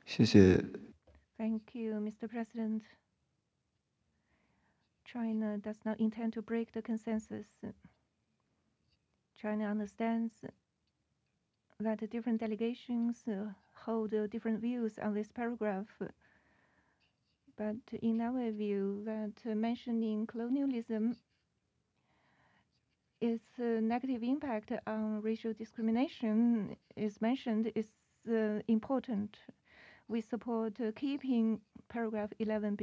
谢谢。 Thank you, Mr. President. China does not intend to break the consensus. China understands that different delegations hold different views on this paragraph. But in our view, that mentioning colonialism its negative impact on racial discrimination is mentioned is important. We support keeping paragraph 11